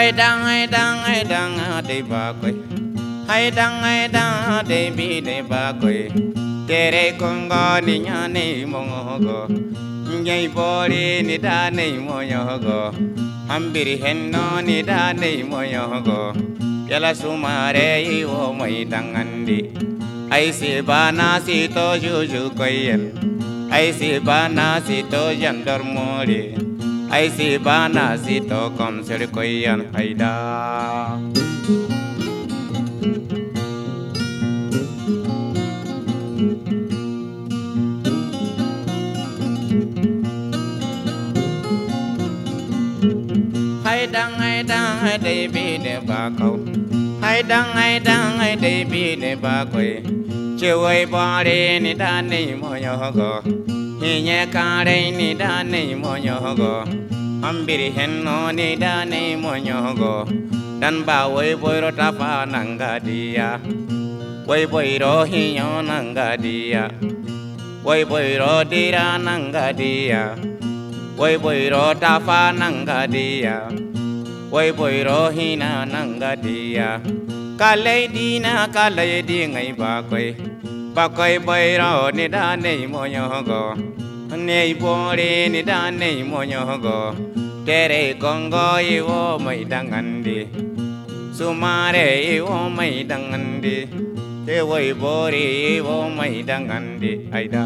hai dang de ba koi hai dang de bi de ba koi tere kongo ni nya ni mo go nhai bori ni da ni mo go ambiri henno ni da ni mo go yala sumare I o mai dangandi ai si bana si to juju koyen ai si bana si to jandar mori ai si bana si to kom ser koyen haida hai dang de bi de ba kau hai dang de bi de ba koi chewai bari ni da ni mo go hi nya ka re ni da ni mo go ambiri henno ni da ni mo go dan ba wai boy ro ta pa nanga dia wai boy ro hi yo nanga dia wai boy ro dira nanga dia wai boy ro ta pa nanga dia wai boy ro hi na nanga dia kalai di ngai ba koi boy ro ni da nei mo go nei bore ni da nei mo go tere kongo I o mai dangandi sumare I o mai dangandi te wai bore I o mai dangandi aida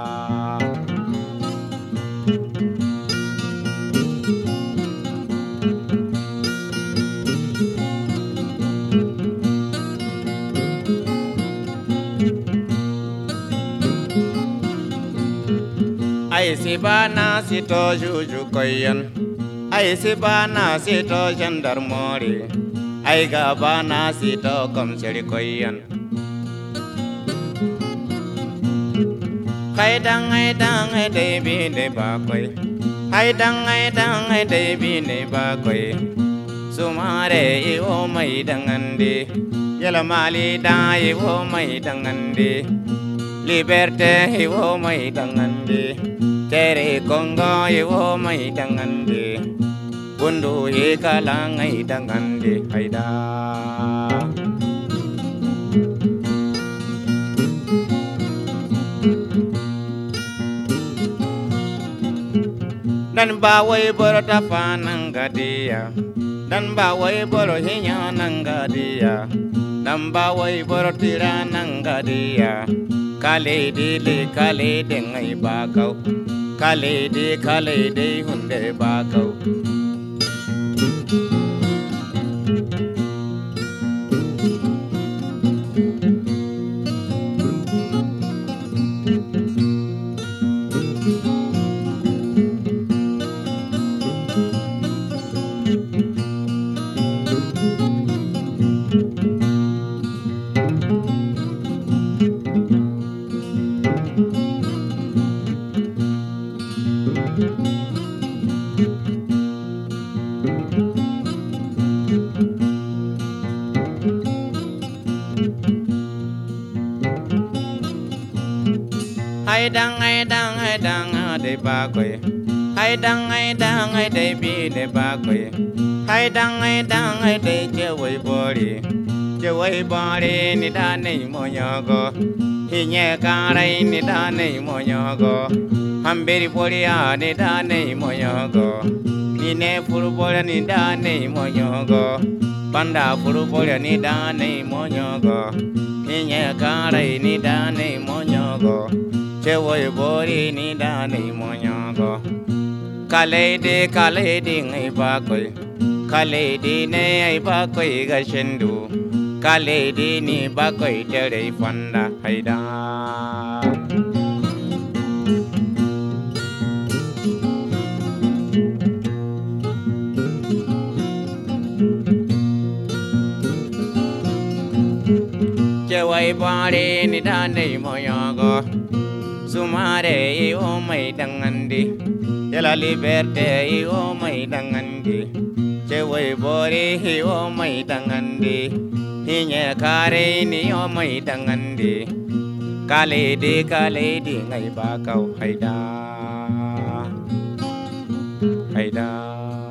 ai si bana si to juju koyen ai si bana si to jandar mori ai ga bana si to kom seri koyen hai dang de bi de ba koi hai dang de bi de ba koi sumare I o mai dangandi yala mali da I o mai dangandi liberté I o mai dangandi tere kongo I o mai dangandi bundu I kalang ai dangandi haida dan ba wai boro ta pa nanga dia dan ba wai boro hinya nanga dia dan ba wai boro tira nanga dia kale de ngai ba kau kale de hunde ba kau hai dang de ba koi hai dang de bi de ba koi hai dang de che wai bori ni da nei mo go hi nya ka rai ni da nei mo go hamberi poria ni da nei mo go ni ne furu poria ni da nei mo go panda furu poria ni da nei mo go hi nya ka rai ni da nei mo go che wai bori ni da nei mo go kalai de ngai ba koi kalai de ne ai ba koi ga shendu kalai de ni ba koi tere fanda haida che wai bori ni da nei mo go sumare I o mai dangandi yala liberté I o mai dangandi che wai bori I o mai dangandi hi nya kare ni o mai dangandi kale de ngai ba kau haida